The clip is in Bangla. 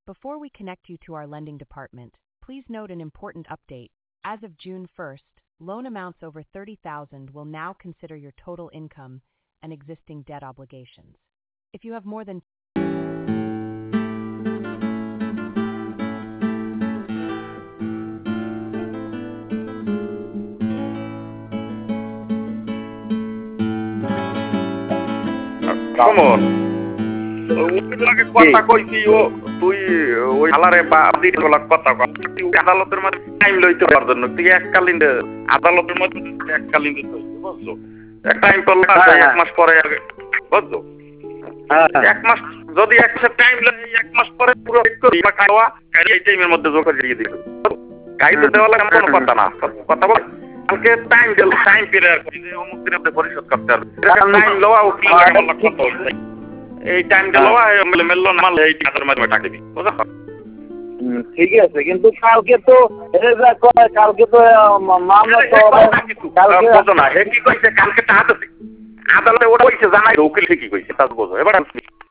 Before we connect you to our lending department, please note an important update. As of June 1st, loan amounts over $30,000 will now consider your total income and existing debt obligations. If you have more than common ওই লাগে কথা কইছি ও তুই ওই হালারে বাদি বলা কথা কর তুই আদালতের মধ্যে টাইম লইতে পারছ না তুই এককালীন আদালতের মধ্যে এককালীন বুঝছো এক টাইম করলে এক মাস পরে বুঝছো এক মাস যদি এক মাস টাইম লাগে এক মাস পরে পুরো করি বা খাওয়া এই টাইমের মধ্যে জোর করে দিয়ে দিবে কাইতে দেওয়া লাগে কোনো কথা না কথা বল কালকে টাইম দিল টাইম পিরিয়ড যে অমুক দিনে পরিশোধ করতে হবে টাইম লওয়া ও কি লাগে বলা কথা হইছে এই টাইম গেল মেললো না মাল এই টাকার মাধ্যমে টাকা দিবি বুঝছো ঠিক আছে কিন্তু কালকে তো কালকে তো মামলা তো কালকে বুঝো না হে কি কইছে কালকে টাকা দিবি আদালতে ওটা কইছে জানাই উকিল কি কইছে তা বুঝো এবার